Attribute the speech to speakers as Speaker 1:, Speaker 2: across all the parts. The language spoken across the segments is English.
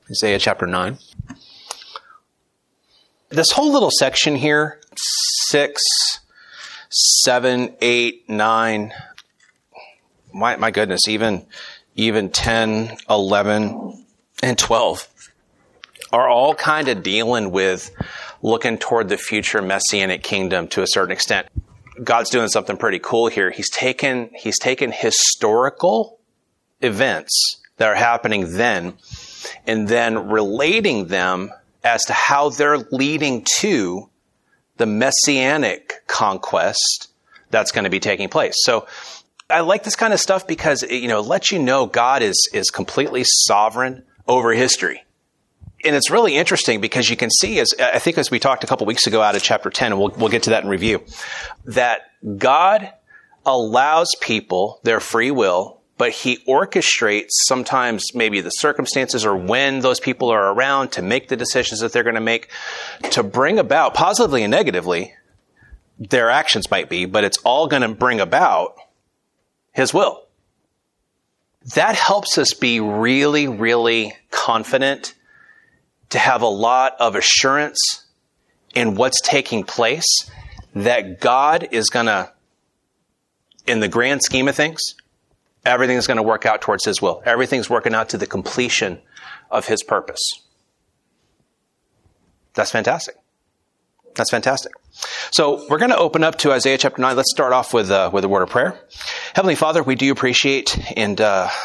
Speaker 1: Isaiah chapter 9. This whole little section here, 6, 7, 8, 9, my goodness, even 10, 11, and 12 are all kind of dealing with looking toward the future messianic kingdom to a certain extent. God's doing something pretty cool here. He's taken historical events that are happening then and then relating them as to how they're leading to the messianic conquest that's going to be taking place. So I like this kind of stuff because it lets you know God is completely sovereign over history. And it's really interesting because you can see, as we talked a couple weeks ago out of chapter 10, and we'll get to that in review, that God allows people their free will, but he orchestrates sometimes maybe the circumstances or when those people are around to make the decisions that they're going to make to bring about, positively and negatively, their actions might be, but it's all going to bring about his will. That helps us be really, really confident, to have a lot of assurance in what's taking place, that God is going to, in the grand scheme of things, everything's going to work out towards his will. Everything's working out to the completion of his purpose. That's fantastic. That's fantastic. So we're going to open up to Isaiah chapter 9. Let's start off with a word of prayer. Heavenly Father, we do appreciate and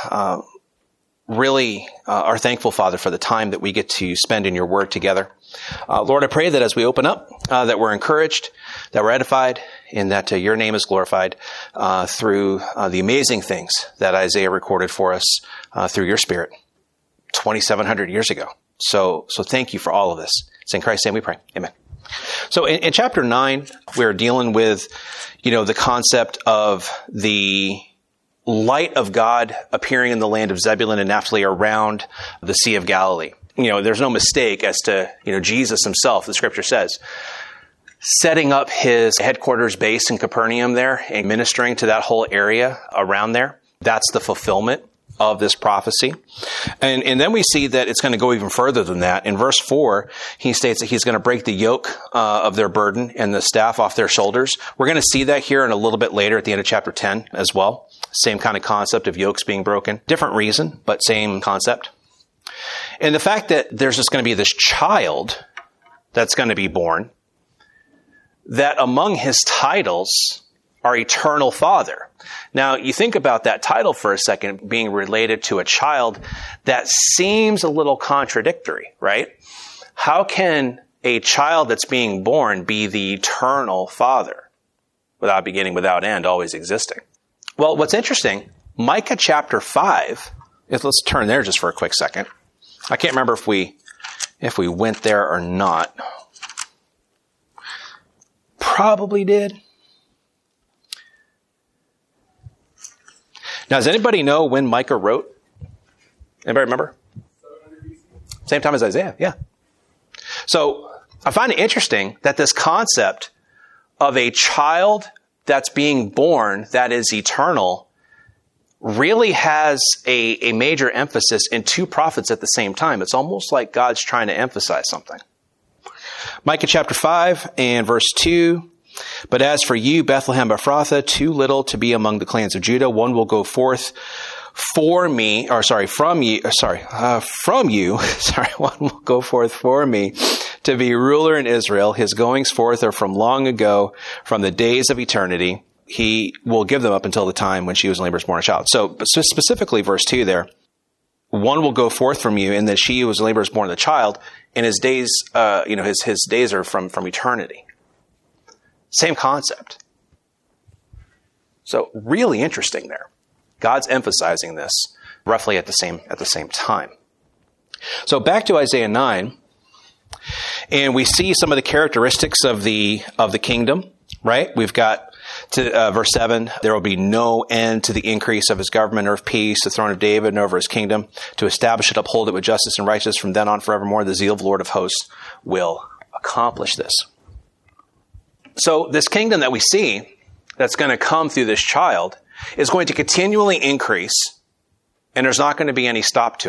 Speaker 1: really are thankful, Father, for the time that we get to spend in your word together. Lord, I pray that as we open up, that we're encouraged, that we're edified, and that your name is glorified through the amazing things that Isaiah recorded for us through your Spirit 2,700 years ago. So thank you for all of this. It's in Christ's name we pray. Amen. So in chapter 9, we're dealing with, the concept of the light of God appearing in the land of Zebulun and Naphtali around the Sea of Galilee. There's no mistake as to, Jesus himself, the scripture says, setting up his headquarters base in Capernaum there and ministering to that whole area around there. That's the fulfillment of this prophecy. And then we see that it's going to go even further than that. In verse 4, he states that he's going to break the yoke of their burden and the staff off their shoulders. We're going to see that here in a little bit later at the end of chapter 10 as well. Same kind of concept of yokes being broken. Different reason, but same concept. And the fact that there's just going to be this child that's going to be born, that among his titles are Eternal Father. Now, you think about that title for a second being related to a child, that seems a little contradictory, right? How can a child that's being born be the Eternal Father? Without beginning, without end, always existing. Well, what's interesting, Micah chapter 5, let's turn there just for a quick second. I can't remember if we went there or not. Probably did. Now, does anybody know when Micah wrote? Anybody remember? Same time as Isaiah, yeah. So I find it interesting that this concept of a child that's being born that is eternal really has a major emphasis in two prophets at the same time. It's almost like God's trying to emphasize something. Micah chapter 5 and verse 2. But as for you, Bethlehem Ephrathah, too little to be among the clans of Judah, one will go forth from you, one will go forth for me to be ruler in Israel. His goings forth are from long ago, from the days of eternity. He will give them up until the time when she was in labor born a child. So specifically verse 2 there, one will go forth from you, and that she who was in labor is born a child, and his days, his days are from eternity. Same concept. So really interesting there. God's emphasizing this roughly at the same time. So back to Isaiah 9, and we see some of the characteristics of the kingdom, right? We've got to verse 7, there will be no end to the increase of his government or of peace, the throne of David and over his kingdom, to establish it, uphold it with justice and righteousness from then on forevermore. The zeal of the Lord of hosts will accomplish this. So this kingdom that we see that's going to come through this child is going to continually increase, and there's not going to be any stop to it.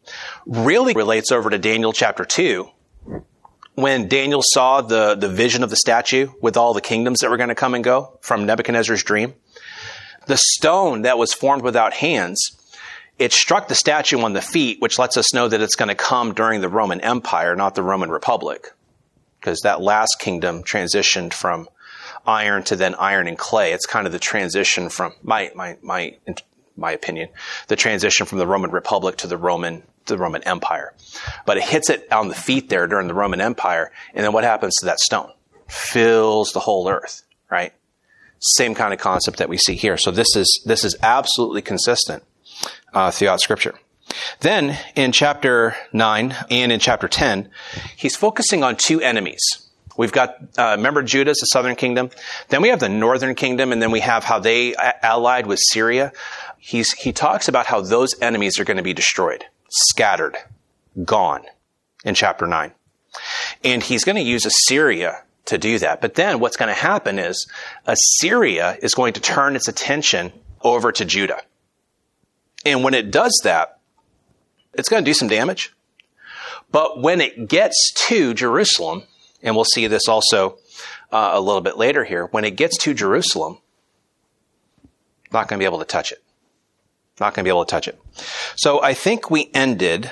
Speaker 1: really relates over to Daniel chapter 2, when Daniel saw the vision of the statue with all the kingdoms that were going to come and go from Nebuchadnezzar's dream. The stone that was formed without hands, it struck the statue on the feet, which lets us know that it's going to come during the Roman Empire, not the Roman Republic, because that last kingdom transitioned from iron to then iron and clay. It's kind of the transition from, my opinion, the transition from the Roman Republic to the Roman Empire. But it hits it on the feet there during the Roman Empire, and then what happens to that stone? Fills the whole earth, right? Same kind of concept that we see here. So this is absolutely consistent throughout Scripture. Then in chapter 9 and in chapter 10, he's focusing on two enemies. We've got, remember Judah, the southern kingdom. Then we have the northern kingdom, and then we have how they allied with Syria. He talks about how those enemies are going to be destroyed, scattered, gone in chapter 9. And he's going to use Assyria to do that. But then what's going to happen is Assyria is going to turn its attention over to Judah. And when it does that, it's going to do some damage. But when it gets to Jerusalem, and we'll see this also a little bit later here, when it gets to Jerusalem, not going to be able to touch it. Not going to be able to touch it. So I think we ended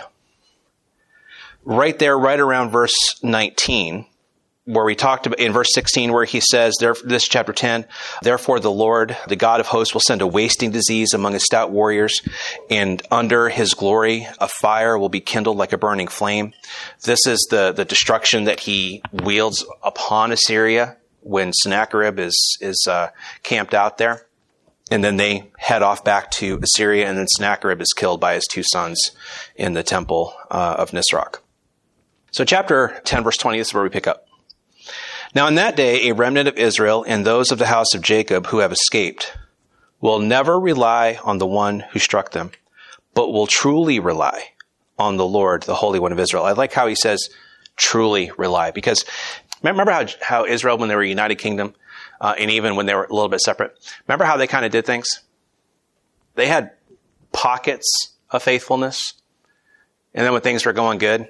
Speaker 1: right there, right around verse 19, where we talked about in verse 16, where he says, this chapter 10, therefore the Lord, the God of hosts, will send a wasting disease among his stout warriors, and under his glory a fire will be kindled like a burning flame. This is the destruction that he wields upon Assyria when Sennacherib is camped out there. And then they head off back to Assyria, and then Sennacherib is killed by his two sons in the temple of Nisroch. So chapter 10, verse 20, this is where we pick up. Now in that day, a remnant of Israel and those of the house of Jacob who have escaped will never rely on the one who struck them, but will truly rely on the Lord, the Holy One of Israel. I like how he says truly rely, because remember how Israel, when they were a united kingdom, and even when they were a little bit separate, remember how they kind of did things? They had pockets of faithfulness, and then when things were going good,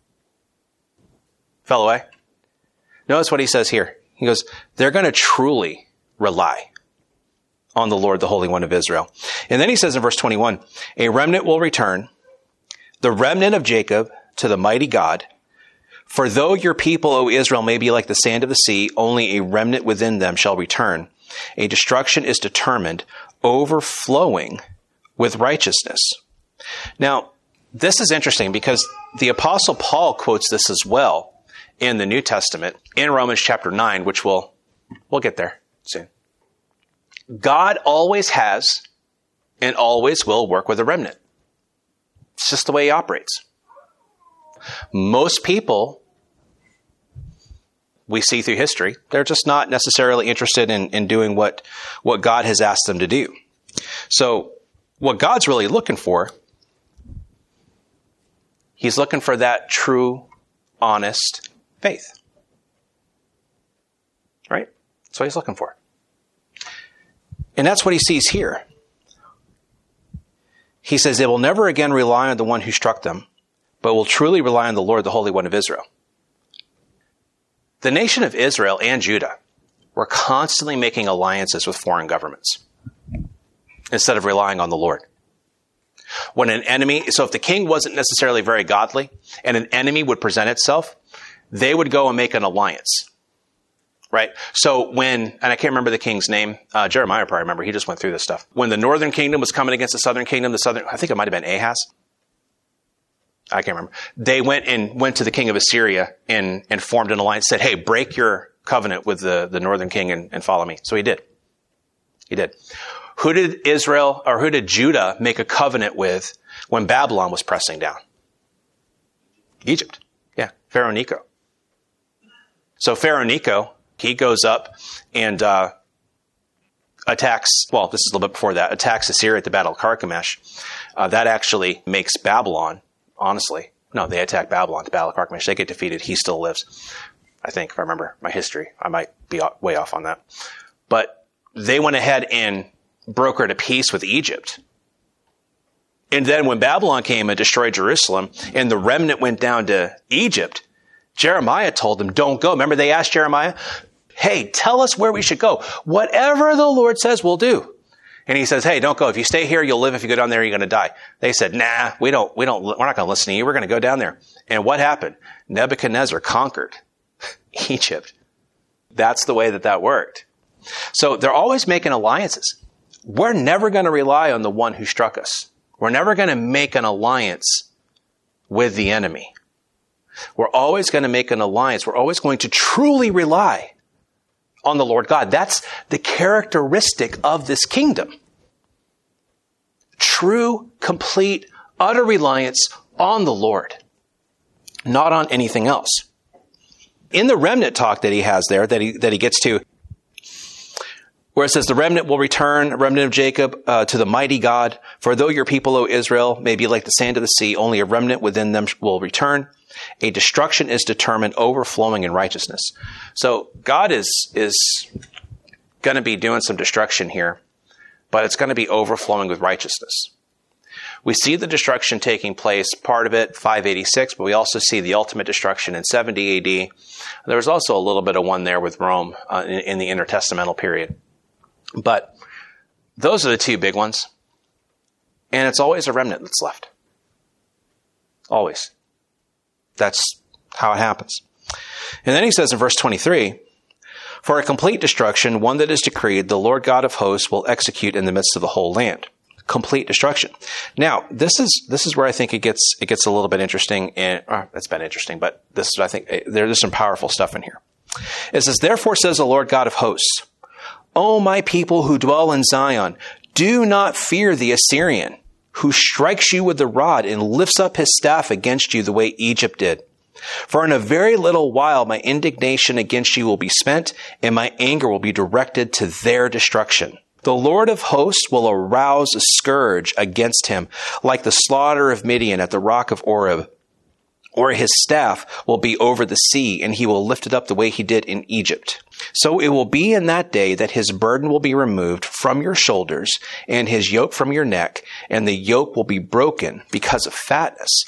Speaker 1: fell away. Notice what he says here. He goes, they're going to truly rely on the Lord, the Holy One of Israel. And then he says in verse 21, a remnant will return, the remnant of Jacob, to the mighty God. For though your people, O Israel, may be like the sand of the sea, only a remnant within them shall return. A destruction is determined, overflowing with righteousness. Now, this is interesting because the Apostle Paul quotes this as well in the New Testament, in Romans chapter 9, which we'll get there soon. God always has and always will work with a remnant. It's just the way he operates. Most people we see through history, they're just not necessarily interested in doing what God has asked them to do. So what God's really looking for, he's looking for that true, honest faith. Right? That's what he's looking for. And that's what he sees here. He says they will never again rely on the one who struck them, but will truly rely on the Lord, the Holy One of Israel. The nation of Israel and Judah were constantly making alliances with foreign governments instead of relying on the Lord. When an enemy, so if the king wasn't necessarily very godly and an enemy would present itself, they would go and make an alliance, right? So and I can't remember the king's name, Jeremiah probably remember, he just went through this stuff. When the northern kingdom was coming against the southern kingdom, I think it might have been Ahaz. I can't remember. They went to the king of Assyria and formed an alliance, said, hey, break your covenant with the northern king and follow me. So he did. He did. Who did Judah make a covenant with when Babylon was pressing down? Egypt. Yeah, Pharaoh Necho. So Pharaoh Necho, he goes up and attacks, well, this is a little bit before that, attacks Assyria at the Battle of Carchemish. That actually makes Babylon, honestly, no, they attack Babylon at the Battle of Carchemish. They get defeated. He still lives. I think, if I remember my history. I might be way off on that. But they went ahead and brokered a peace with Egypt. And then when Babylon came and destroyed Jerusalem and the remnant went down to Egypt, Jeremiah told them, don't go. Remember they asked Jeremiah, hey, tell us where we should go. Whatever the Lord says, we'll do. And he says, hey, don't go. If you stay here, you'll live. If you go down there, you're going to die. They said, nah, we're not going to listen to you. We're going to go down there. And what happened? Nebuchadnezzar conquered Egypt. That's the way that worked. So they're always making alliances. We're never going to rely on the one who struck us. We're never going to make an alliance with the enemy. We're always going to make an alliance. We're always going to truly rely on the Lord God. That's the characteristic of this kingdom. True, complete, utter reliance on the Lord, not on anything else. In the remnant talk that he has there, that he gets to, where it says, the remnant will return, remnant of Jacob, to the mighty God. For though your people, O Israel, may be like the sand of the sea, only a remnant within them will return. A destruction is determined, overflowing in righteousness. So God is going to be doing some destruction here, but it's going to be overflowing with righteousness. We see the destruction taking place, part of it, 586, but we also see the ultimate destruction in 70 AD. There was also a little bit of one there with Rome in the intertestamental period. But those are the two big ones. And it's always a remnant that's left. Always. That's how it happens. And then he says in verse 23, for a complete destruction, one that is decreed, the Lord God of hosts will execute in the midst of the whole land. Complete destruction. Now, this is where I think it gets a little bit interesting. And it's been interesting, but this is, I think, there's some powerful stuff in here. It says, therefore says the Lord God of hosts, O my people who dwell in Zion, do not fear the Assyrian, who strikes you with the rod and lifts up his staff against you the way Egypt did. For in a very little while my indignation against you will be spent, and my anger will be directed to their destruction. The Lord of hosts will arouse a scourge against him, like the slaughter of Midian at the rock of Oreb. Or his staff will be over the sea, and he will lift it up the way he did in Egypt. So it will be in that day that his burden will be removed from your shoulders, and his yoke from your neck, and the yoke will be broken because of fatness.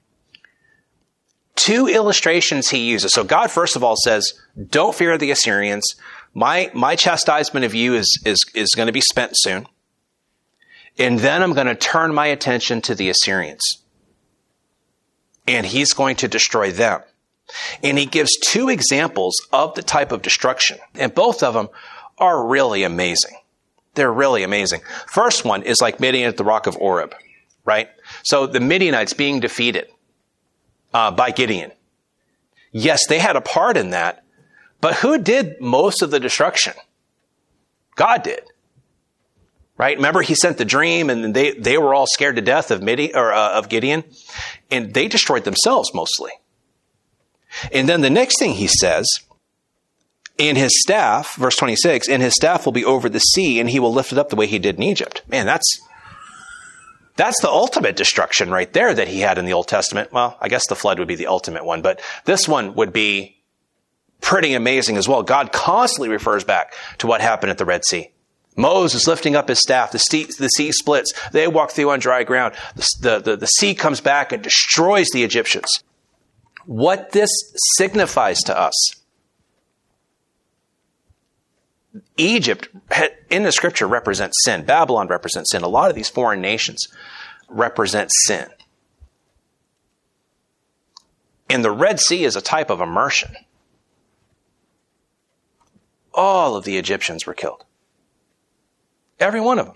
Speaker 1: Two illustrations he uses. So God, first of all, says, don't fear the Assyrians. My chastisement of you is going to be spent soon. And then I'm going to turn my attention to the Assyrians. And he's going to destroy them. And he gives two examples of the type of destruction. And both of them are really amazing. They're really amazing. First one is like Midian at the rock of Oreb, right? So the Midianites being defeated by Gideon. Yes, they had a part in that. But who did most of the destruction? God did. Right? Remember, he sent the dream, and they were all scared to death of Gideon, and they destroyed themselves mostly. And then the next thing he says, in his staff, verse 26, and his staff will be over the sea, and he will lift it up the way he did in Egypt. Man, that's the ultimate destruction right there that he had in the Old Testament. Well, I guess the flood would be the ultimate one, but this one would be pretty amazing as well. God constantly refers back to what happened at the Red Sea. Moses lifting up his staff, the sea splits, they walk through on dry ground, the sea comes back and destroys the Egyptians. What this signifies to us, Egypt in the scripture represents sin. Babylon represents sin. A lot of these foreign nations represent sin. And the Red Sea is a type of immersion. All of the Egyptians were killed. Every one of them.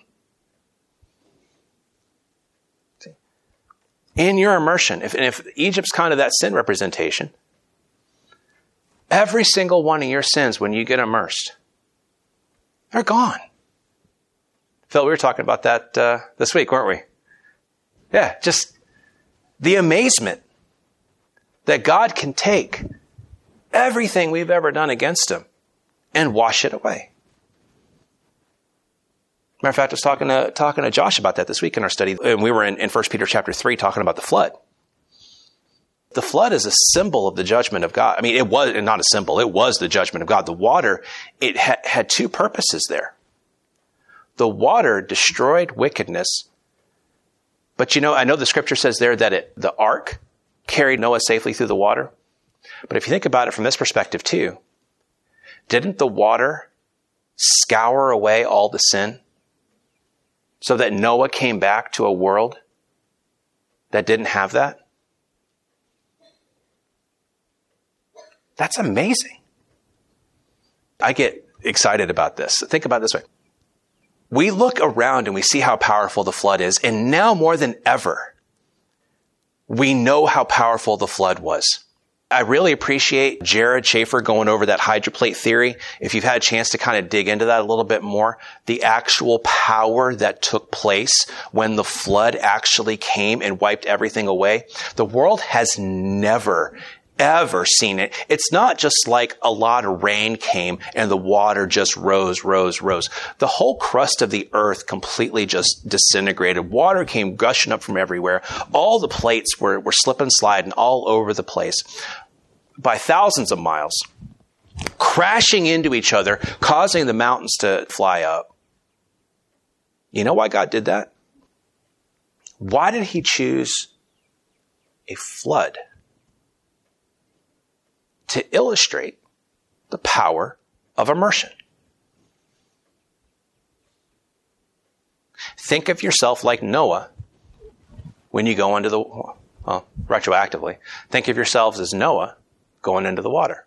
Speaker 1: See? In your immersion, if Egypt's kind of that sin representation, every single one of your sins, when you get immersed, they're gone. Phil, we were talking about that this week, weren't we? Yeah, just the amazement that God can take everything we've ever done against him and wash it away. Matter of fact, I was talking to Josh about that this week in our study, and we were in 1 Peter chapter 3 talking about the flood. The flood is a symbol of the judgment of God. I mean, it was not a symbol. It was the judgment of God. The water, it had two purposes there. The water destroyed wickedness But I know the scripture says there that the ark carried Noah safely through the water. But if you think about it from this perspective too, didn't the water scour away all the sin so that Noah came back to a world that didn't have that? That's amazing. I get excited about this. Think about it this way. We look around and we see how powerful the flood is, and now more than ever, we know how powerful the flood was. I really appreciate Jared Schaefer going over that hydroplate theory. If you've had a chance to kind of dig into that a little bit more, the actual power that took place when the flood actually came and wiped everything away. The world has never ever seen it. It's not just like a lot of rain came and the water just rose. The whole crust of the earth completely just disintegrated. Water came gushing up from everywhere. All the plates were slipping, sliding all over the place by thousands of miles, crashing into each other, causing the mountains to fly up. You know why God did that? Why did he choose a flood? To illustrate the power of immersion. Think of yourself like Noah when you go into retroactively, think of yourselves as Noah going into the water.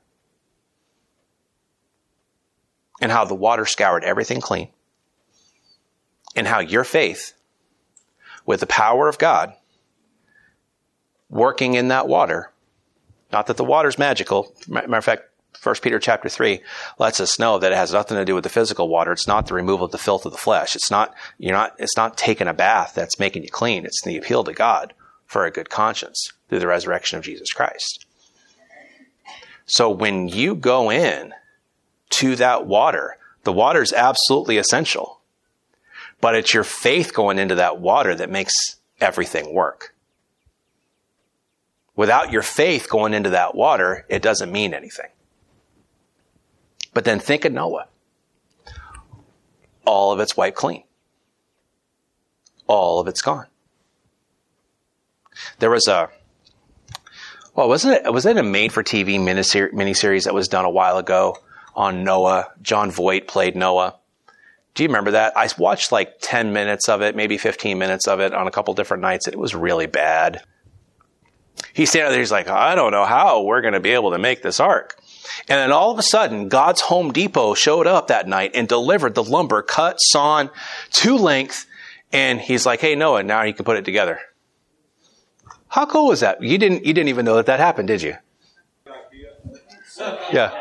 Speaker 1: And how the water scoured everything clean. And how your faith, with the power of God, working in that water, not that the water's magical. Matter of fact, 1 Peter chapter 3 lets us know that it has nothing to do with the physical water. It's not the removal of the filth of the flesh. It's not taking a bath that's making you clean. It's the appeal to God for a good conscience through the resurrection of Jesus Christ. So when you go in to that water, the water is absolutely essential. But it's your faith going into that water that makes everything work. Without your faith going into that water, it doesn't mean anything. But then think of Noah. All of it's wiped clean. All of it's gone. There was was it a made-for-TV miniseries that was done a while ago on Noah? Jon Voight played Noah. Do you remember that? I watched like 10 minutes of it, maybe 15 minutes of it on a couple different nights, and it was really bad. He's standing there, he's like, I don't know how we're going to be able to make this ark. And then all of a sudden, God's Home Depot showed up that night and delivered the lumber, cut, sawn, to length. And he's like, hey, Noah, now you can put it together. How cool was that? You didn't even know that happened, did you? Yeah.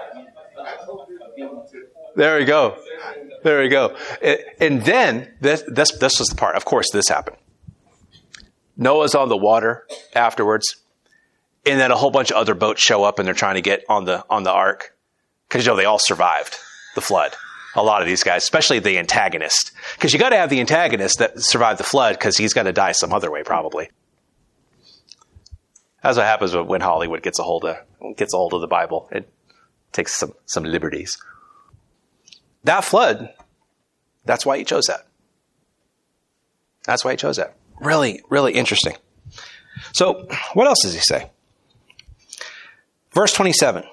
Speaker 1: There we go. And then, this was the part. Of course, this happened. Noah's on the water afterwards. And then a whole bunch of other boats show up and they're trying to get on the ark. Because, they all survived the flood. A lot of these guys, especially the antagonist. Because you got to have the antagonist that survived the flood because he's got to die some other way, probably. That's what happens when Hollywood gets a hold of the Bible. It takes some liberties. That flood, that's why he chose that. That's why he chose that. Really, really interesting. So, what else does he say? Verse 27.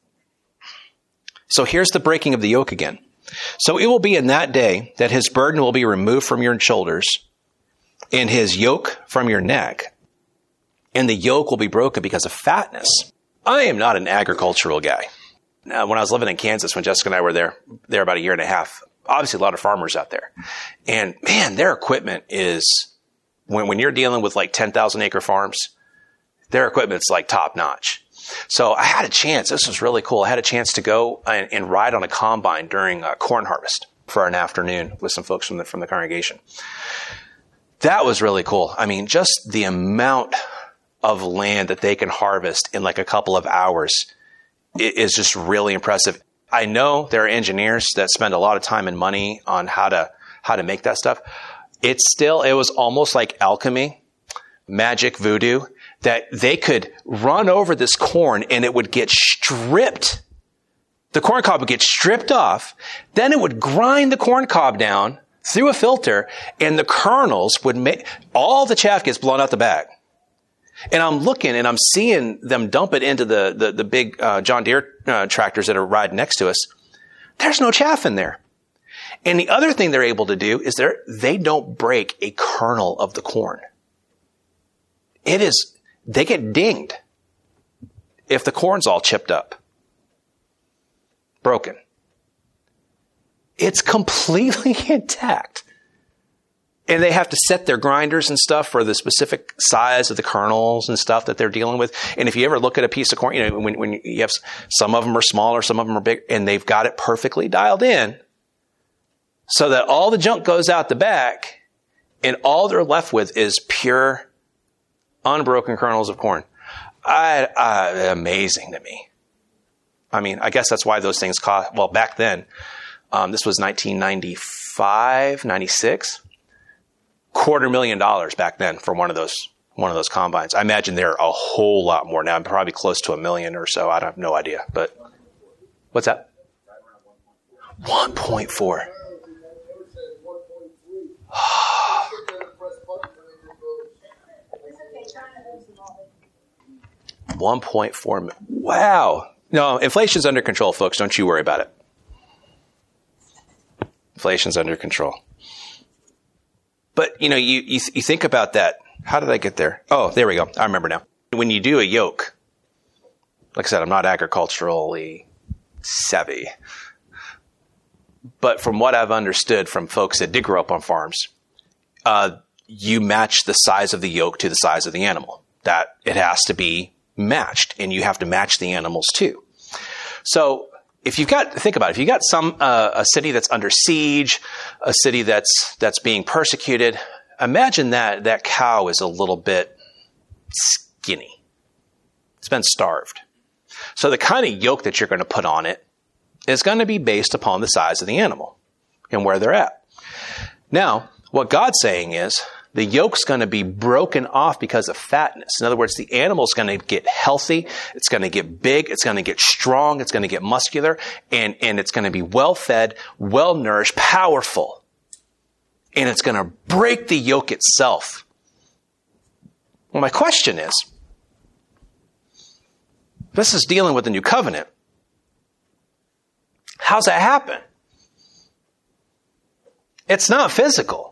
Speaker 1: So here's the breaking of the yoke again. So it will be in that day that his burden will be removed from your shoulders and his yoke from your neck. And the yoke will be broken because of fatness. I am not an agricultural guy. Now, when I was living in Kansas, when Jessica and I were there about a year and a half, obviously a lot of farmers out there. And man, their equipment is, when you're dealing with like 10,000 acre farms, their equipment's like top notch. So I had a chance. This was really cool. I had a chance to go and ride on a combine during corn harvest for an afternoon with some folks from the congregation. That was really cool. I mean, just the amount of land that they can harvest in like a couple of hours is just really impressive. I know there are engineers that spend a lot of time and money on how to make that stuff. It was almost like alchemy, magic, voodoo, that they could run over this corn and it would get stripped. The corn cob would get stripped off. Then it would grind the corn cob down through a filter, and the kernels would make, all the chaff gets blown out the bag. And I'm looking and I'm seeing them dump it into the big John Deere tractors that are riding next to us. There's no chaff in there. And the other thing they're able to do is they don't break a kernel of the corn. They get dinged if the corn's all chipped up, broken. It's completely intact. And they have to set their grinders and stuff for the specific size of the kernels and stuff that they're dealing with. And if you ever look at a piece of corn, when you have, some of them are smaller, some of them are big, and they've got it perfectly dialed in so that all the junk goes out the back and all they're left with is pure, unbroken kernels of corn. Amazing to me. I mean, I guess that's why those things cost, well, back then, this was 1995, 96. $250,000 back then for one of those combines. I imagine they're a whole lot more now. Probably close to $1 million or so. I have no idea. But what's that? 1.4. 1.4. Wow. No, inflation's under control, folks. Don't you worry about it. Inflation's under control. But, you think about that. How did I get there? Oh, there we go. I remember now. When you do a yoke, like I said, I'm not agriculturally savvy. But from what I've understood from folks that did grow up on farms, you match the size of the yoke to the size of the animal. That it has to be matched, and you have to match the animals too. So think about it. If you got a city that's under siege, a city that's being persecuted, imagine that cow is a little bit skinny. It's been starved. So the kind of yoke that you're going to put on it is going to be based upon the size of the animal and where they're at. Now, what God's saying is the yoke's going to be broken off because of fatness. In other words, the animal's going to get healthy. It's going to get big. It's going to get strong. It's going to get muscular. And it's going to be well-fed, well-nourished, powerful. And it's going to break the yoke itself. Well, my question is, this is dealing with the new covenant. How's that happen? It's not physical.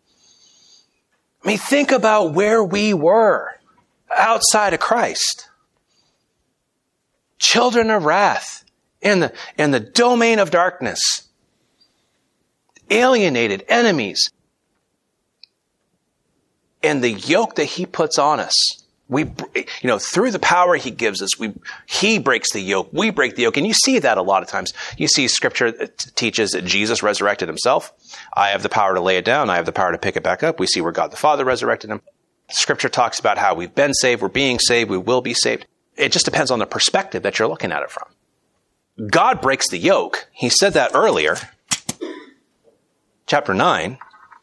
Speaker 1: I mean, think about where we were outside of Christ. Children of wrath in the domain of darkness. Alienated enemies. And the yoke that he puts on us, through the power he gives us, he breaks the yoke, we break the yoke. And you see that a lot of times. You see scripture that teaches that Jesus resurrected himself. I have the power to lay it down. I have the power to pick it back up. We see where God the Father resurrected him. Scripture talks about how we've been saved, we're being saved, we will be saved. It just depends on the perspective that you're looking at it from. God breaks the yoke. He said that earlier. Chapter 9.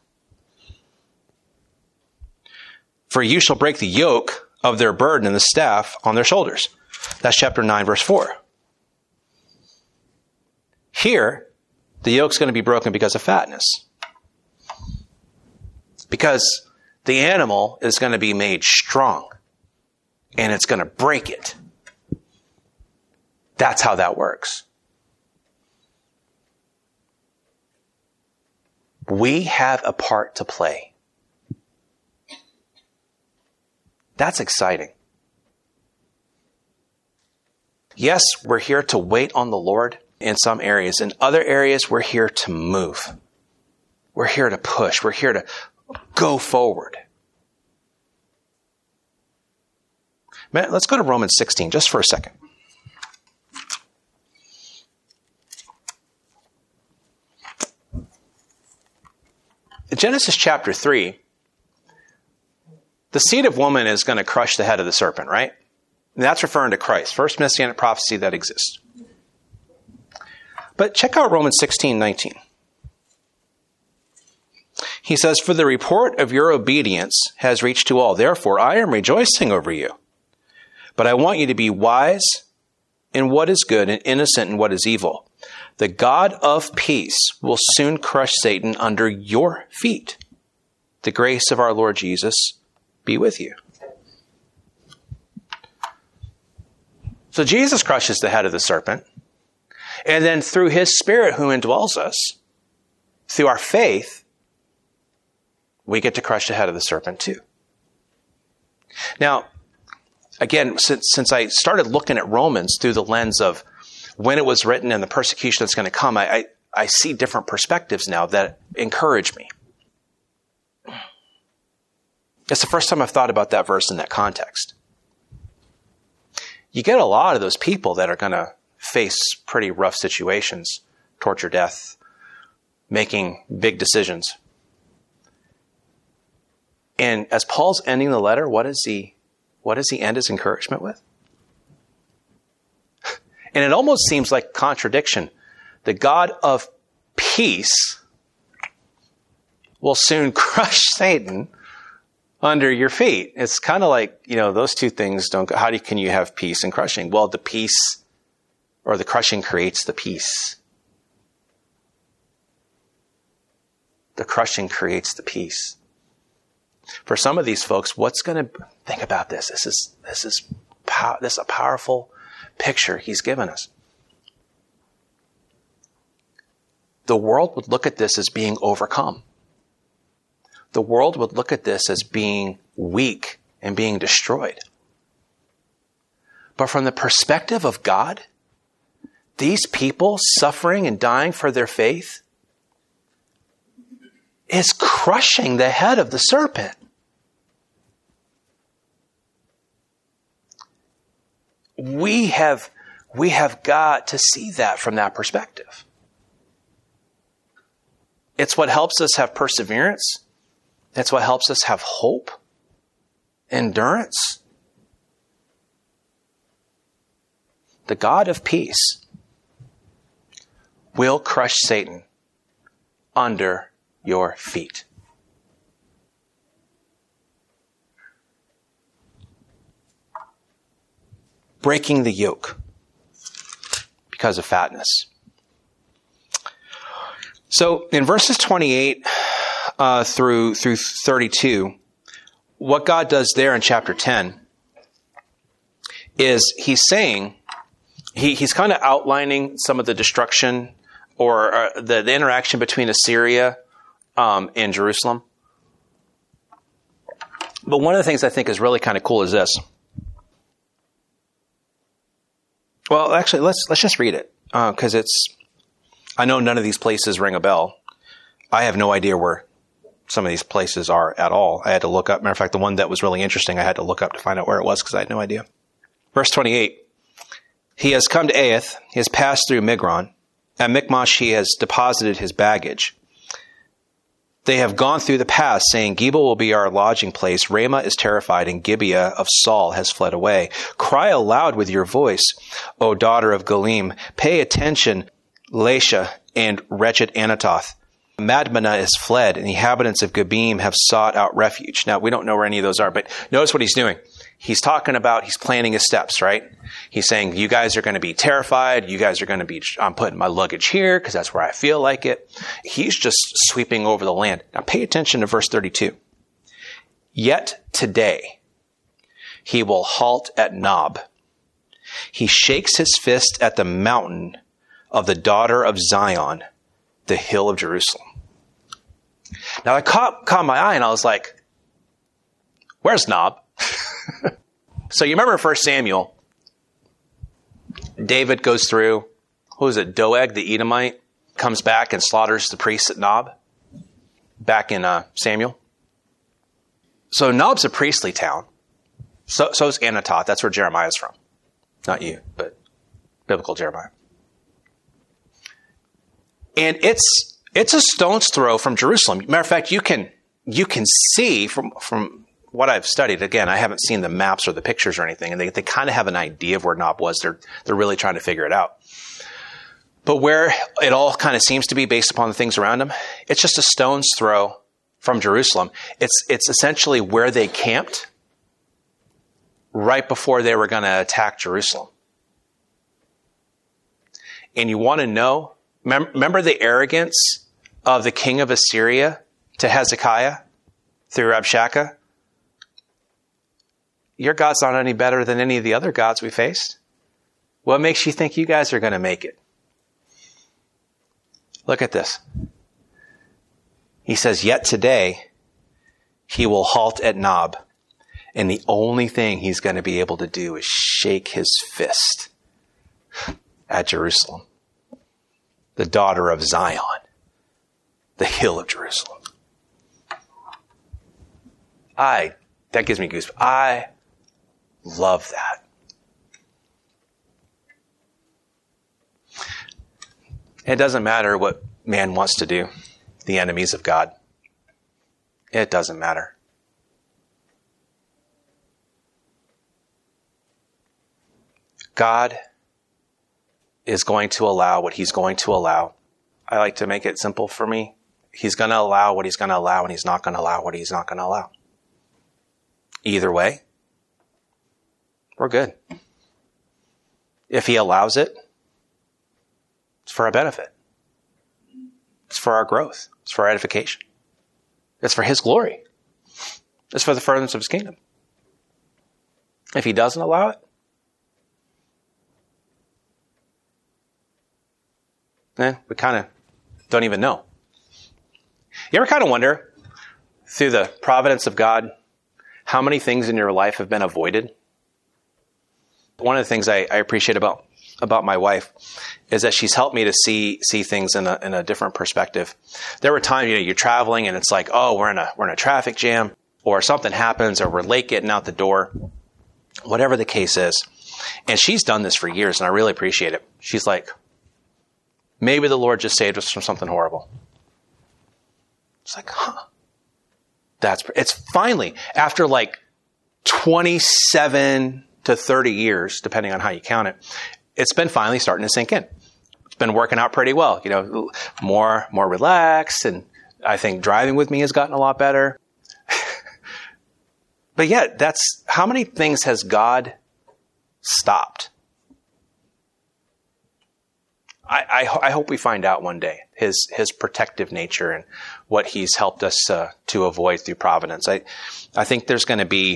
Speaker 1: For you shall break the yoke of their burden and the staff on their shoulders. That's chapter 9, verse 4. Here, the yoke's going to be broken because of fatness. Because the animal is going to be made strong. And it's going to break it. That's how that works. We have a part to play. That's exciting. Yes, we're here to wait on the Lord in some areas. In other areas, we're here to move. We're here to push. We're here to go forward. Man, let's go to Romans 16 just for a second. In Genesis chapter 3, the seed of woman is going to crush the head of the serpent, right? And that's referring to Christ. First messianic prophecy that exists. But check out Romans 16:19. He says, for the report of your obedience has reached to all. Therefore, I am rejoicing over you. But I want you to be wise in what is good and innocent in what is evil. The God of peace will soon crush Satan under your feet. The grace of our Lord Jesus be with you. So Jesus crushes the head of the serpent. And then through his Spirit who indwells us, through our faith, we get to crush the head of the serpent too. Now, again, since I started looking at Romans through the lens of when it was written and the persecution that's going to come, I see different perspectives now that encourage me. It's the first time I've thought about that verse in that context. You get a lot of those people that are going to face pretty rough situations, torture, death, making big decisions. And as Paul's ending the letter, what does he end his encouragement with? And it almost seems like contradiction. The God of peace will soon crush Satan under your feet. It's kind of like, those two things don't go. Can you have peace and crushing? Well, the peace or the crushing creates the peace. The crushing creates the peace. For some of these folks, what's going to think about this? This is a powerful picture he's given us. The world would look at this as being overcome. The world would look at this as being weak and being destroyed. But from the perspective of God, these people suffering and dying for their faith is crushing the head of the serpent. We have got to see that from that perspective. It's what helps us have perseverance. It's what helps us have hope, endurance. The God of peace will crush Satan under your feet. Breaking the yoke because of fatness. So in verses 28 through 32, what God does there in chapter 10 is he's saying, he's kind of outlining some of the destruction or the interaction between Assyria and Jerusalem. But one of the things I think is really kind of cool is this. Well, actually, let's just read it because I know none of these places ring a bell. I have no idea where some of these places are at all. I had to look up. Matter of fact, the one that was really interesting, I had to look up to find out where it was because I had no idea. Verse 28, he has come to Aeth, he has passed through Migron. At Michmash he has deposited his baggage. They have gone through the pass, saying, Geba will be our lodging place. Ramah is terrified, and Gibeah of Saul has fled away. Cry aloud with your voice, O daughter of Galim. Pay attention, Laisha and wretched Anatoth. Madmanah is fled, and the inhabitants of Gebim have sought out refuge. Now, we don't know where any of those are, but notice what he's doing. He's planning his steps, right? He's saying, you guys are going to be terrified. You guys are going to be, I'm putting my luggage here because that's where I feel like it. He's just sweeping over the land. Now pay attention to verse 32. Yet today he will halt at Nob. He shakes his fist at the mountain of the daughter of Zion, the hill of Jerusalem. Now I caught my eye and I was like, where's Nob? So you remember 1 Samuel, David goes through, Doeg, the Edomite, comes back and slaughters the priests at Nob, back in Samuel. So Nob's a priestly town. So is Anatoth. That's where Jeremiah's from. Not you, but biblical Jeremiah. And it's a stone's throw from Jerusalem. Matter of fact, you can see from what I've studied, again, I haven't seen the maps or the pictures or anything, and they kind of have an idea of where Nob was. They're really trying to figure it out. But where it all kind of seems to be based upon the things around them, it's just a stone's throw from Jerusalem. It's essentially where they camped right before they were going to attack Jerusalem. And you want to know Remember the arrogance of the king of Assyria to Hezekiah through Rabshakeh? Your God's not any better than any of the other gods we faced. What makes you think you guys are going to make it? Look at this. He says, yet today he will halt at Nob, and the only thing he's going to be able to do is shake his fist at Jerusalem, the daughter of Zion, the hill of Jerusalem. That gives me goosebumps. I love that. It doesn't matter what man wants to do, the enemies of God. It doesn't matter. God is going to allow what he's going to allow. I like to make it simple for me. He's going to allow what he's going to allow, and he's not going to allow what he's not going to allow. Either way, we're good. If he allows it, it's for our benefit. It's for our growth. It's for our edification. It's for his glory. It's for the furtherance of his kingdom. If he doesn't allow it, we kind of don't even know. You ever kind of wonder, through the providence of God, how many things in your life have been avoided? One of the things I appreciate about my wife is that she's helped me to see things in a different perspective. There were times, you're traveling and it's like, oh, we're in a traffic jam, or something happens, or we're late getting out the door, whatever the case is. And she's done this for years, and I really appreciate it. She's like, maybe the Lord just saved us from something horrible. It's like, it's finally, after like 27 to 30 years, depending on how you count it, it's been finally starting to sink in. It's been working out pretty well, more relaxed, and I think driving with me has gotten a lot better. But yet, that's how many things has God stopped? I hope we find out one day his protective nature and what he's helped us to avoid through providence. I think there's going to be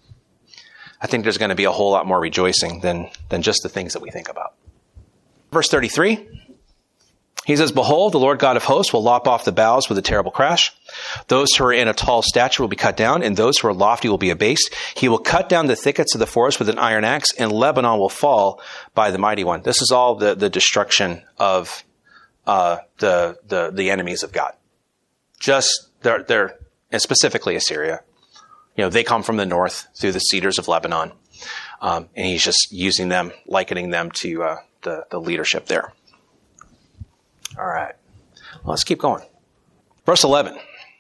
Speaker 1: a whole lot more rejoicing than just the things that we think about. Verse 33, he says, behold, the Lord God of hosts will lop off the boughs with a terrible crash. Those who are in a tall stature will be cut down, and those who are lofty will be abased. He will cut down the thickets of the forest with an iron axe, and Lebanon will fall by the mighty one. This is all the destruction of the enemies of God. Just they're and specifically Assyria. They come from the north through the cedars of Lebanon, and he's just using them, likening them to the leadership there. All right, let's keep going. Verse 11.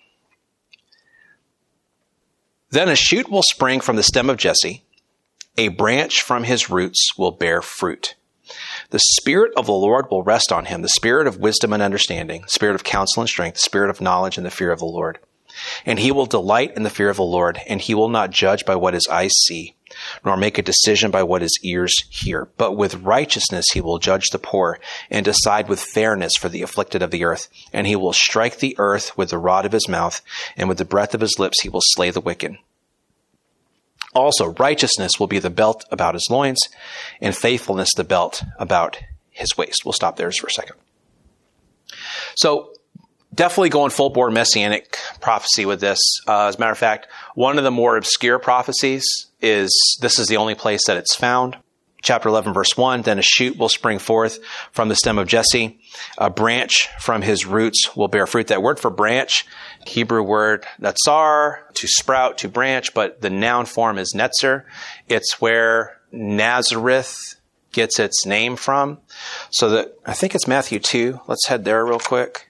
Speaker 1: Then a shoot will spring from the stem of Jesse. A branch from his roots will bear fruit. The Spirit of the Lord will rest on him, the Spirit of wisdom and understanding, the Spirit of counsel and strength, the Spirit of knowledge and the fear of the Lord. And he will delight in the fear of the Lord, and he will not judge by what his eyes see, nor make a decision by what his ears hear. But with righteousness he will judge the poor, and decide with fairness for the afflicted of the earth. And he will strike the earth with the rod of his mouth, and with the breath of his lips he will slay the wicked. Also, righteousness will be the belt about his loins, and faithfulness the belt about his waist. We'll stop there just for a second. So, definitely going full-bore messianic prophecy with this. As a matter of fact, one of the more obscure prophecies is, this is the only place that it's found. Chapter 11, verse 1, then a shoot will spring forth from the stem of Jesse. A branch from his roots will bear fruit. That word for branch, Hebrew word natsar, to sprout, to branch, but the noun form is netzer. It's where Nazareth gets its name from. So that, I think it's Matthew 2. Let's head there real quick.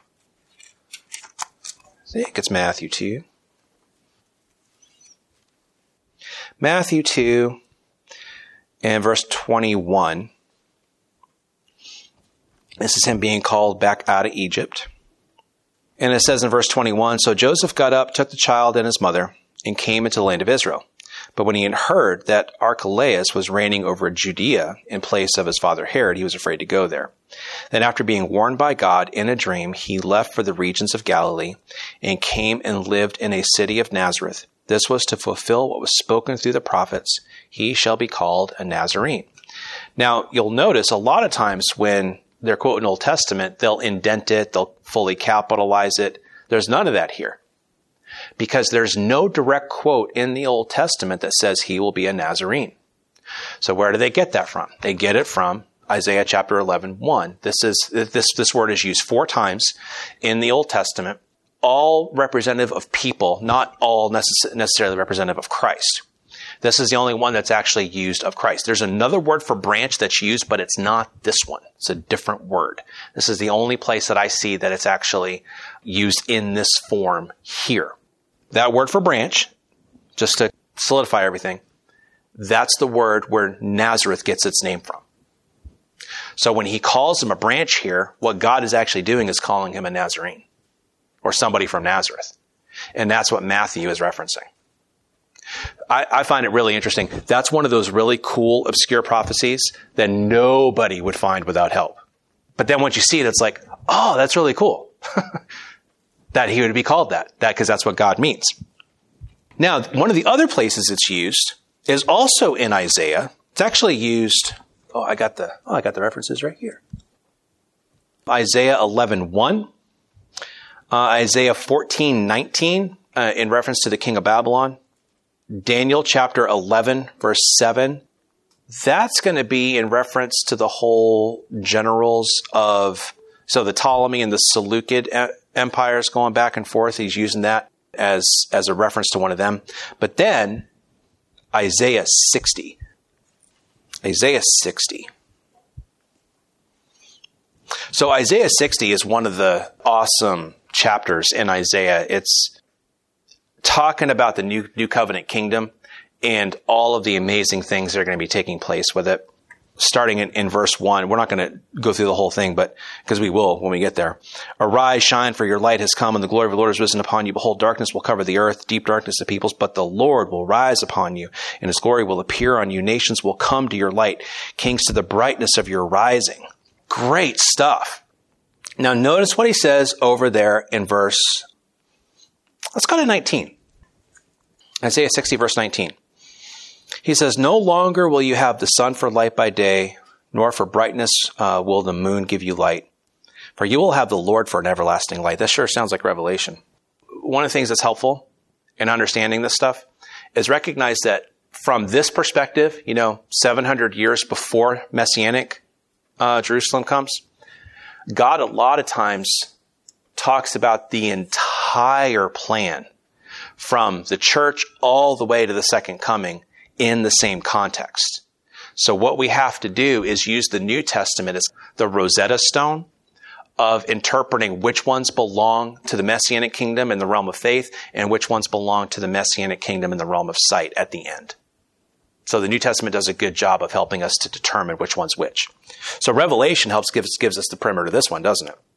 Speaker 1: I think it's Matthew 2. Matthew 2 and verse 21. This is him being called back out of Egypt. And it says in verse 21, so Joseph got up, took the child and his mother, and came into the land of Israel. But when he had heard that Archelaus was reigning over Judea in place of his father Herod, he was afraid to go there. Then after being warned by God in a dream, he left for the regions of Galilee and came and lived in a city of Nazareth. This was to fulfill what was spoken through the prophets. He shall be called a Nazarene. Now, you'll notice a lot of times when they're quoting Old Testament, they'll indent it, they'll fully capitalize it. There's none of that here. Because there's no direct quote in the Old Testament that says he will be a Nazarene. So where do they get that from? They get it from Isaiah chapter 11:1. This word is used 4 times in the Old Testament, all representative of people, not all necessarily representative of Christ. This is the only one that's actually used of Christ. There's another word for branch that's used, but it's not this one. It's a different word. This is the only place that I see that it's actually used in this form here. That word for branch, just to solidify everything, that's the word where Nazareth gets its name from. So when he calls him a branch here, what God is actually doing is calling him a Nazarene, or somebody from Nazareth. And that's what Matthew is referencing. I find it really interesting. That's one of those really cool, obscure prophecies that nobody would find without help. But then once you see it, it's like, oh, that's really cool. That he would be called that because that's what God means. Now, one of the other places it's used is also in Isaiah. It's actually used, I got the references right here. Isaiah 11:1, Isaiah 14:19, in reference to the king of Babylon. Daniel chapter 11, verse 7. That's going to be in reference to the whole generals of, so the Ptolemy and the Seleucid empires going back and forth. He's using that as a reference to one of them. But then Isaiah 60. Isaiah 60. So Isaiah 60 is one of the awesome chapters in Isaiah. It's talking about the new covenant kingdom and all of the amazing things that are going to be taking place with it. Starting in verse 1, we're not going to go through the whole thing, but because we will when we get there. Arise, shine, for your light has come, and the glory of the Lord has risen upon you. Behold, darkness will cover the earth, deep darkness the peoples, but the Lord will rise upon you, and his glory will appear on you. Nations will come to your light, kings to the brightness of your rising. Great stuff. Now notice what he says over there in verse, let's go to 19. Isaiah 60, verse 19. He says, no longer will you have the sun for light by day, nor for brightness will the moon give you light. For you will have the Lord for an everlasting light. That sure sounds like Revelation. One of the things that's helpful in understanding this stuff is recognize that from this perspective, 700 years before Messianic Jerusalem comes, God a lot of times talks about the entire plan from the church all the way to the second coming in the same context. So what we have to do is use the New Testament as the Rosetta Stone of interpreting which ones belong to the Messianic kingdom in the realm of faith and which ones belong to the Messianic kingdom in the realm of sight at the end. So the New Testament does a good job of helping us to determine which one's which. So Revelation gives us the perimeter to this one, doesn't it?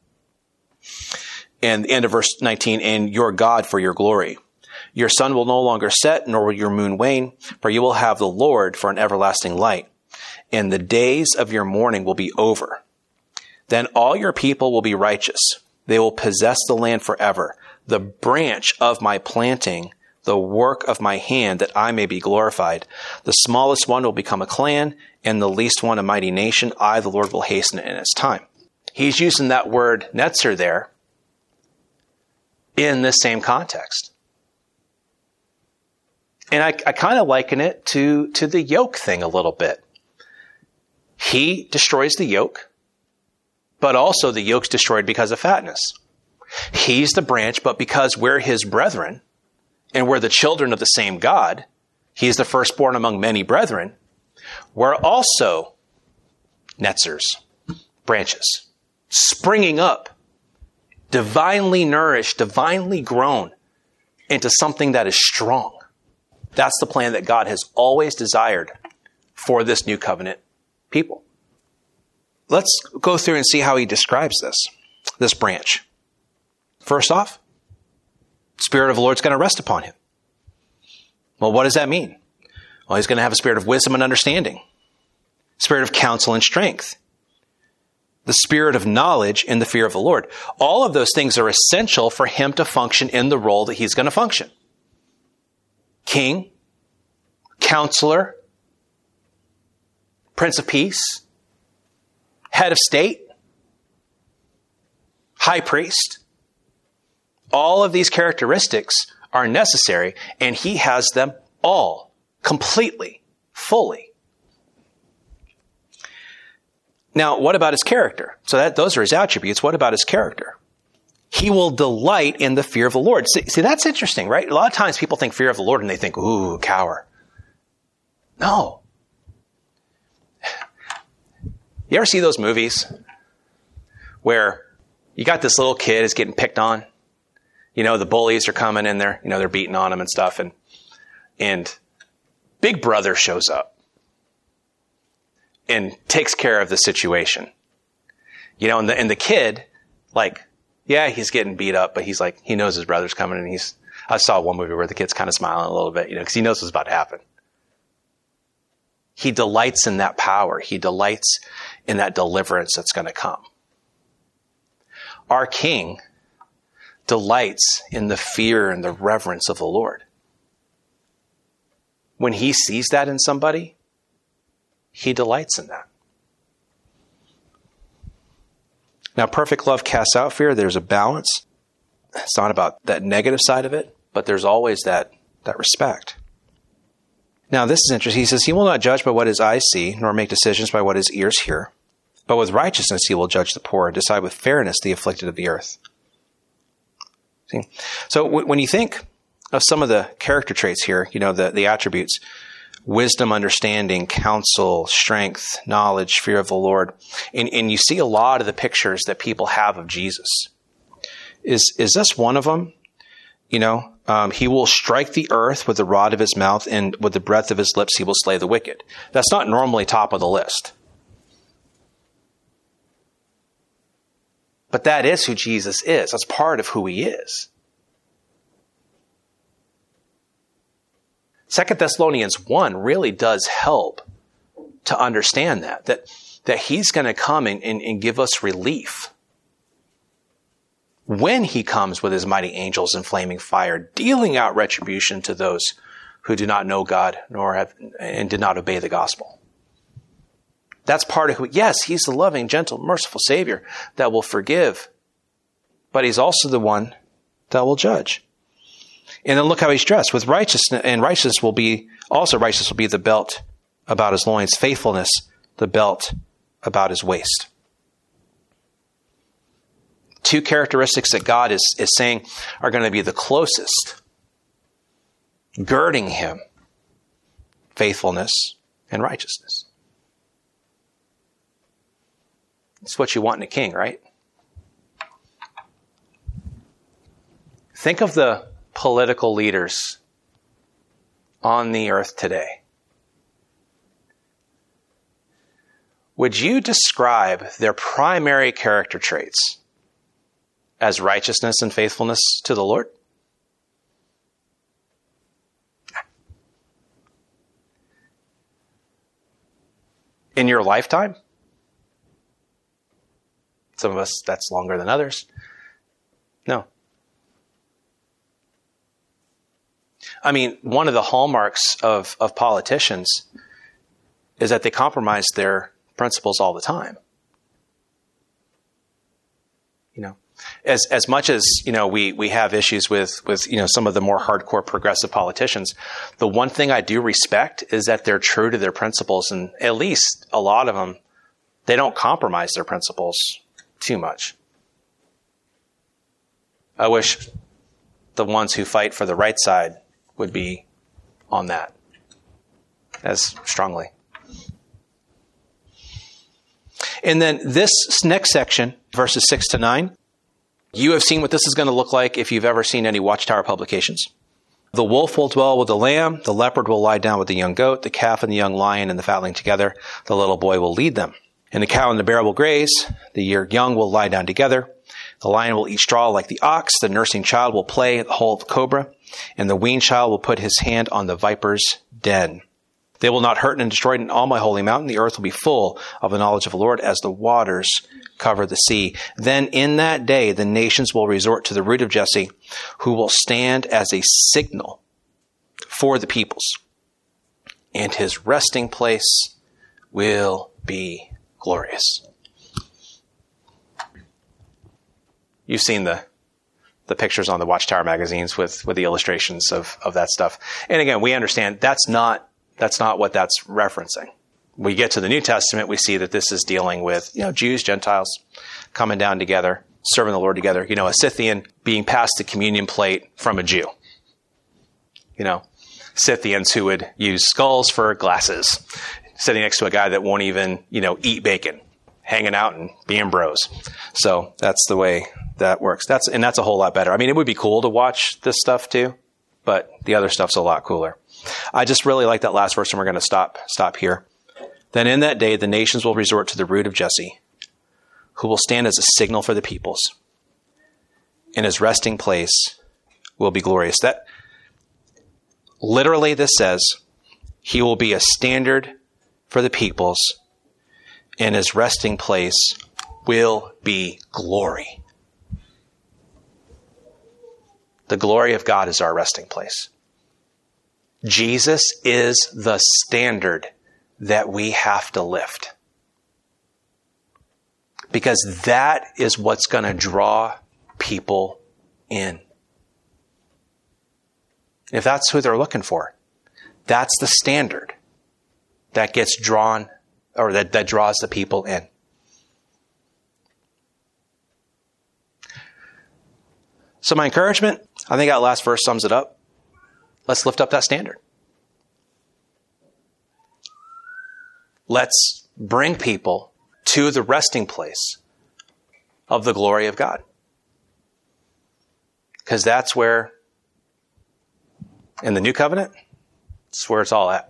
Speaker 1: And the end of verse 19, and your God for your glory. Your sun will no longer set, nor will your moon wane, for you will have the Lord for an everlasting light, and the days of your mourning will be over. Then all your people will be righteous. They will possess the land forever, the branch of my planting, the work of my hand, that I may be glorified. The smallest one will become a clan, and the least one a mighty nation. I, the Lord, will hasten it in its time. He's using that word netzer there in this same context. And I kind of liken it to the yoke thing a little bit. He destroys the yoke, but also the yoke's destroyed because of fatness. He's the branch, but because we're his brethren, and we're the children of the same God, he's the firstborn among many brethren, we're also netzers, branches, springing up, divinely nourished, divinely grown into something that is strong. That's the plan that God has always desired for this new covenant people. Let's go through and see how he describes this branch. First off, the Spirit of the Lord's going to rest upon him. Well, what does that mean? Well, he's going to have a spirit of wisdom and understanding, spirit of counsel and strength, the spirit of knowledge and the fear of the Lord. All of those things are essential for him to function in the role that he's going to function. King, counselor, Prince of Peace, head of state, high priest. All of these characteristics are necessary, and he has them all, completely, fully. Now, what about his character? So those are his attributes. What about his character? He will delight in the fear of the Lord. See, that's interesting, right? A lot of times people think fear of the Lord and they think, ooh, cower. No. You ever see those movies where you got this little kid is getting picked on? You know, the bullies are coming in there. You know, they're beating on him and stuff. And Big Brother shows up and takes care of the situation. You know, and the kid, like, yeah, he's getting beat up, but he's like, he knows his brother's coming, and I saw one movie where the kid's kind of smiling a little bit, you know, because he knows what's about to happen. He delights in that power. He delights in that deliverance that's going to come. Our King delights in the fear and the reverence of the Lord. When he sees that in somebody, he delights in that. Now, perfect love casts out fear. There's a balance. It's not about that negative side of it, but there's always that respect. Now, this is interesting. He says, he will not judge by what his eyes see, nor make decisions by what his ears hear. But with righteousness he will judge the poor and decide with fairness the afflicted of the earth. See? So when you think of some of the character traits here, you know, the attributes, wisdom, understanding, counsel, strength, knowledge, fear of the Lord, and you see a lot of the pictures that people have of Jesus. Is this one of them? You know, he will strike the earth with the rod of his mouth, and with the breath of his lips he will slay the wicked. That's not normally top of the list. But that is who Jesus is. That's part of who he is. 2 Thessalonians 1 really does help to understand that he's going to come and give us relief when he comes with his mighty angels in flaming fire, dealing out retribution to those who do not know God and did not obey the gospel. That's part of who, yes, he's the loving, gentle, merciful Savior that will forgive, but he's also the one that will judge. And then look how he's dressed with righteousness, and righteousness will be the belt about his loins, faithfulness, the belt about his waist. Two characteristics that God is saying are going to be the closest, girding him, faithfulness and righteousness. It's what you want in a king, right? Think of the political leaders on the earth today. Would you describe their primary character traits as righteousness and faithfulness to the Lord? In your lifetime? Some of us, that's longer than others. No. I mean, one of the hallmarks of politicians is that they compromise their principles all the time. You know, as much as, you know, we have issues with, you know, some of the more hardcore progressive politicians, the one thing I do respect is that they're true to their principles, and at least a lot of them, they don't compromise their principles too much. I wish the ones who fight for the right side would be on that as strongly. And then this next section, verses 6 to 9, you have seen what this is going to look like if you've ever seen any Watchtower publications. The wolf will dwell with the lamb, the leopard will lie down with the young goat, the calf and the young lion and the fatling together, the little boy will lead them. And the cow and the bear will graze, the young will lie down together. The lion will eat straw like the ox, the nursing child will play at the hole of the cobra, and the weaned child will put his hand on the viper's den. They will not hurt and destroy in all my holy mountain. The earth will be full of the knowledge of the Lord as the waters cover the sea. Then in that day, the nations will resort to the root of Jesse, who will stand as a signal for the peoples. And his resting place will be glorious. You've seen the pictures on the Watchtower magazines with the illustrations of that stuff. And again, we understand that's not what that's referencing. We get to the New Testament, we see that this is dealing with, Jews, Gentiles coming down together, serving the Lord together. A Scythian being passed the communion plate from a Jew. Scythians who would use skulls for glasses, sitting next to a guy that won't even, eat bacon, hanging out and being bros. So that's the way that works. That's a whole lot better. I mean, it would be cool to watch this stuff too, but the other stuff's a lot cooler. I just really like that last verse, and we're going to stop here. Then in that day, the nations will resort to the root of Jesse, who will stand as a signal for the peoples. And his resting place will be glorious. That literally, this says, he will be a standard for the peoples, and his resting place will be glory. The glory of God is our resting place. Jesus is the standard that we have to lift. Because that is what's going to draw people in. If that's who they're looking for, that's the standard that gets drawn, or that draws the people in. So my encouragement, I think that last verse sums it up. Let's lift up that standard. Let's bring people to the resting place of the glory of God. Because that's where, in the new covenant, it's where it's all at.